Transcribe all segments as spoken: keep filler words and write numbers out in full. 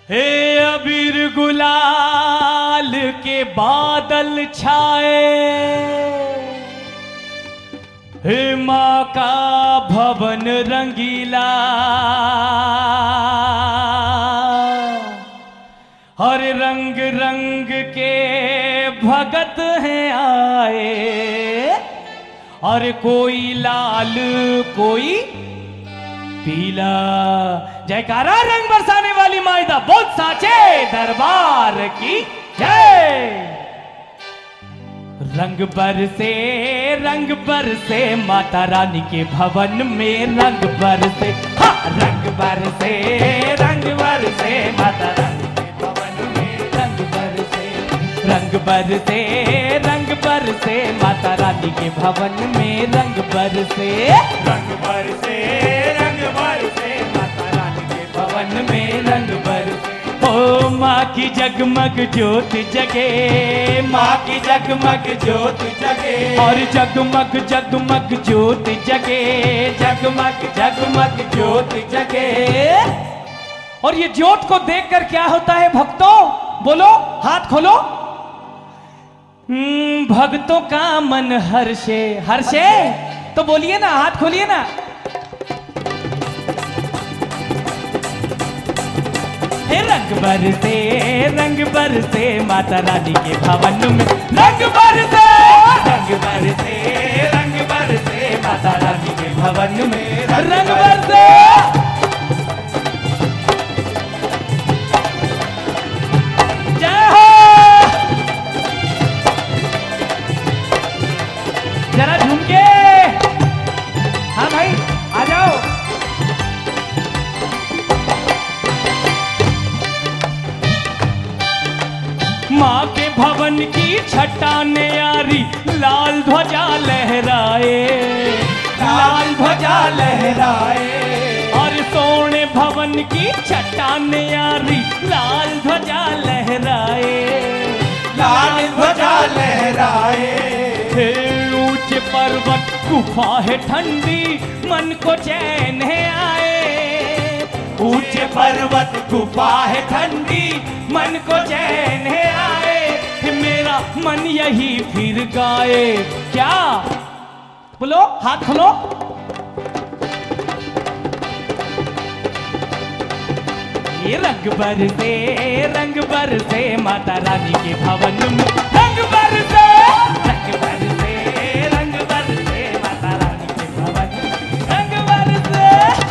हे अबीर गुलाल के बादल छाए, हे माँ का भवन रंगीला, हर रंग रंग के भगत हैं आए, और कोई लाल कोई पीला। जयकारा रंग बरसाने वाली माइदा बोल साचे दरबार की जय। रंग बरसे रंग बरसे माता रानी के भवन में रंग बरसे, हाँ रंग बरसे रंग बरसे माता रानी के भवन में रंग बरसे, रंग बरसे रंग बरसे माता रानी के भवन में रंग बरसे, रंग बरसे रंग बरसे माता रानी के भवन में रंग बरसे। ओ माँ की जगमग ज्योत जगे, माँ की जगमग ज्योत जगे, और जगमग जगमग ज्योत जगे, जगमग जगमग ज्योत जगे। और ये ज्योत को देखकर क्या होता है भक्तों, बोलो हाथ खोलो। हम्म भक्तों का मन हर्षे, हर्षे तो बोलिए ना, हाथ खोलिए ना। रंग बरसे रंग बरसे माता रानी के भवन में रंग बरसे, रंग बरसे रंग बरसे माता रानी के भवन में रंग बरसे। जय हो। जरा झूम के, हाँ भाई आ जाओ। माँ के भवन की छटाने यारी लाल ध्वजा लहराए, लाल ध्वजा लहराए, और सोने भवन की छटाने यारी लाल ध्वजा लहराए, लाल ध्वजा लहराए। ऊंचे पर्वत गुफा है ठंडी मन को चैन है आए, ऊंचे पर्वत गुफा है ठंडी मन को चैन है आए, मेरा मन यही फिर गाए। क्या बोलो, हाथ खोलो। ये रंग बरसे रंग बरसे माता रानी के भवन में रंग बरसे, रंग बरसे रंग बरसे माता रानी के भवन में रंग बरसे।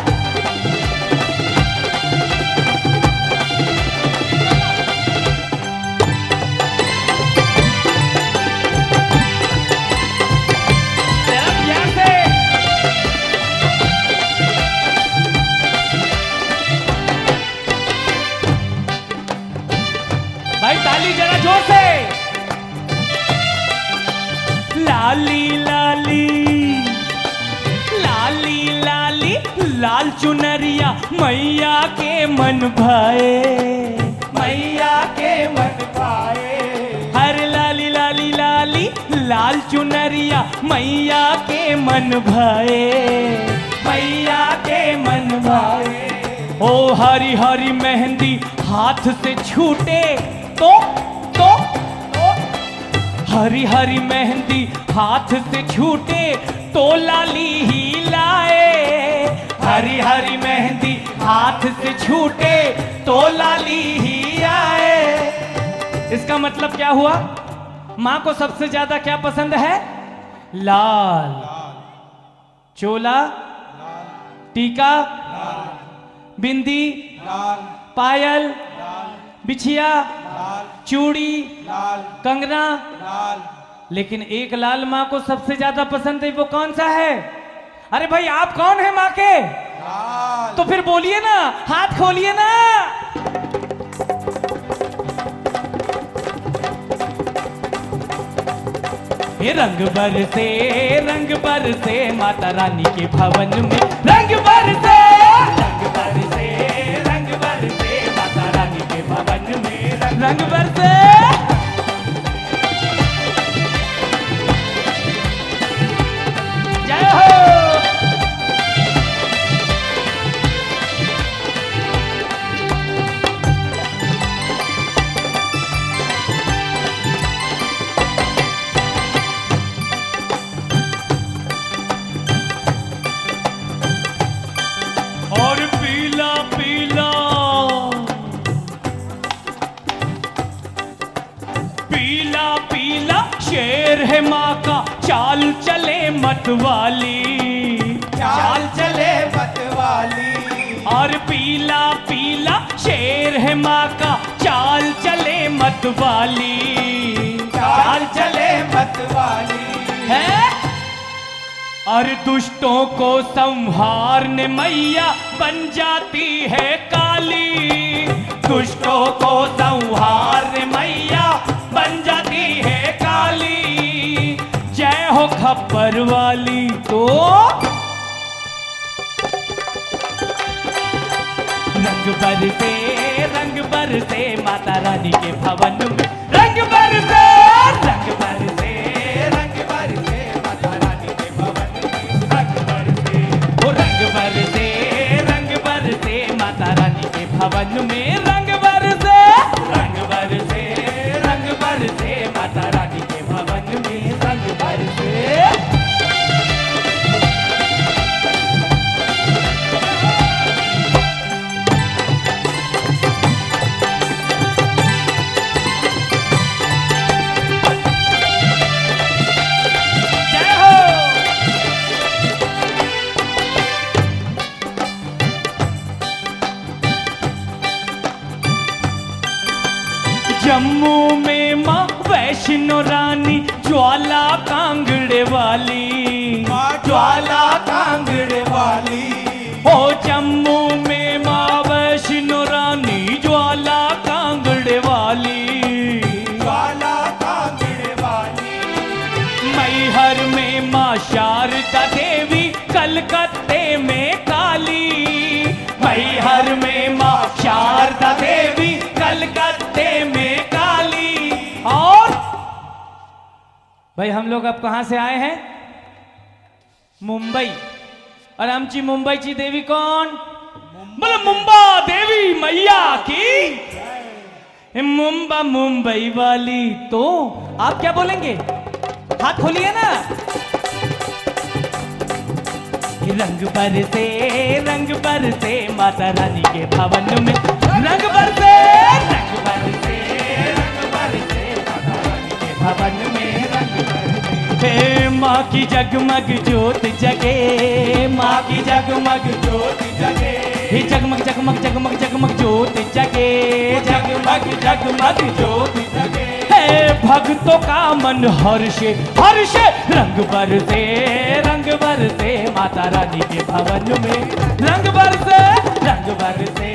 भाई ताली जरा जोर से। लाली लाली लाली लाली लाल चुनरिया मैया के मन भाए, मैया के मन भाए। हर लाली लाली लाली लाल चुनरिया मैया के मन भाए, मैया के मन भाए। ओ हरी हरी मेहंदी हाथ से छूटे तो तो तो, हरी हरी मेहंदी हाथ से छूटे तो लाली ही लाए, हरी हरी मेहंदी हाथ से छूटे तो लाली ही आए। इसका मतलब क्या हुआ, माँ को सबसे ज्यादा क्या पसंद है? लाल। चोला, टीका, बिंदी, पायल, बिछिया, चूड़ी, कंगना। लेकिन एक लाल माँ को सबसे ज्यादा पसंद है, वो कौन सा है? अरे भाई आप कौन है माँ के? तो फिर बोलिए ना, हाथ खोलिए ना। ये रंग बरसे रंग बरसे माता रानी के भवन में रंग बरसे, रंग बरसे रंग बरसे माता रानी के भवन में रंग बरसे। जय हो। है माँ का चाल चले मतवाली, चाल चले मतवाली। और पीला पीला शेर है माँ का चाल चले मतवाली, चाल चले मतवाली है। और दुष्टों को संहारने मैया बन जाती है काली, दुष्टों को संहारने मैया बन जाती है काली। जय हो खप्पर वाली। तो रंग बरसे रंग बरसे माता रानी के भवन में, रंग बरसे रंग बरसे रंग बरसे माता रानी के भवन में, रंग बरसे ओ रंग बरसे रंग बरसे माता रानी के भवन में, रंग बरसे रंग बरसे रंग बरसे माता रानी के भवन में, रंग बरसे। जम्मू में माँ वैष्णो रानी ज्वाला कांगड़े वाली, माँ ज्वाला कांगड़े वाली। ओ जम्मू में माँ वैष्णो रानी ज्वाला कांगड़े वाली, ज्वाला कांगड़े वाली। मैहर में माँ शारदा देवी कलकत्ते में काली, मैहर में माँ शारदा देवी कलकत्ते में काली। और भाई हम लोग अब कहां से आए हैं? मुंबई। और आमची मुंबईची देवी कौन? बोले मुंबा देवी मैया की। मुंबा मुंबई वाली। तो आप क्या बोलेंगे? हाथ खोलिए ना। रंग बरसे रंग बरसे माता रानी के भवन में, रंग बरसे रंग बरसे रंग बरसे माता रानी के भवन में, रंग बरसे। हे माँ की जगमग ज्योत जगे, माँ की जगमग ज्योत जगे, हे जगमग जगमग जगमग जगमग ज्योत जगे, जगमग जगमग ज्योत जगे। भक्तों का मन हर्षे हर्षे, रंग बरसे रंग बरसे माता रानी के भवन में, रंग बरसे रंग बरसे